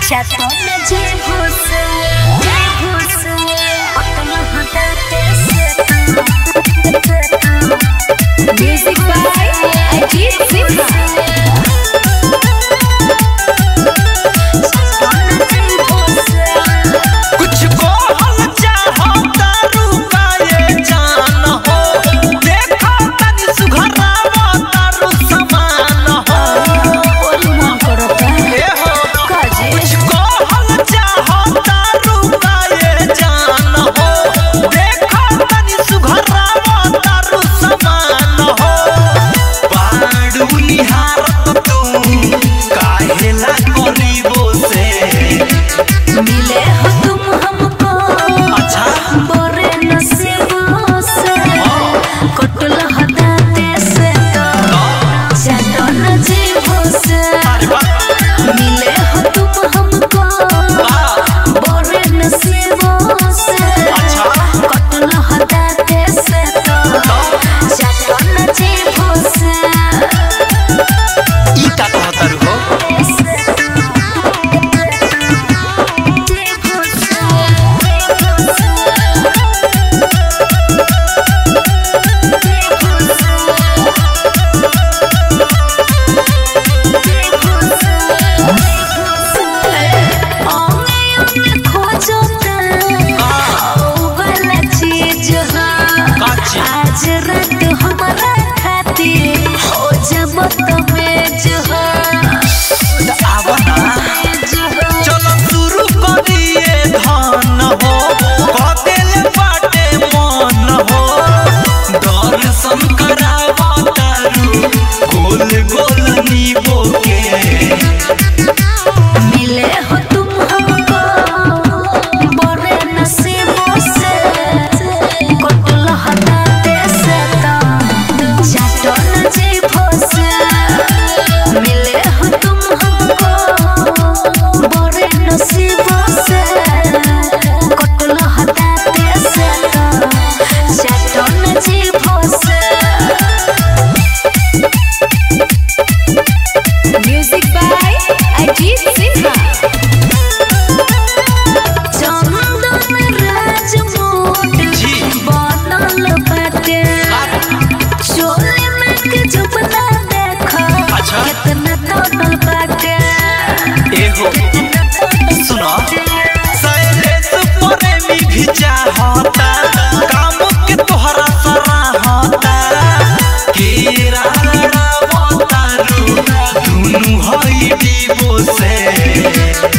Chaton je bhuse apna hataate se music by Ajit Simha मिले हो तुम हमको अच्छा बोरे नसीबों से कटल हदाते से चाटन जीभों से मिले हो तुम हमको बोरे नसीबों से कटल हदाते से चाटन जीभों से ई का कहतर हो आज रात हमारा खातिर हो जब तमेज हो चलो शुरू करिए धन हो कदेले बाटे मन हो दर्शन करावा तारू गोल गोल नीबो के मिले हो तुम हमको बड़े नसीबों से कटल हदाते से चाटन जीभों से मिले हो तुम हमको बड़े नसीबों से कटल हदाते से चाटन जीभों से म्यूजिक बाय अजीत सिन्हा चंदन राजमोट बनल बाटे चोले में के जुबना देखा कितना तोड़ल बाटे एगो सुनो सैलेश प्रेमी भी चाहता काम के तोहरा सराहता केरा रावतारू दुनु हई दीबो से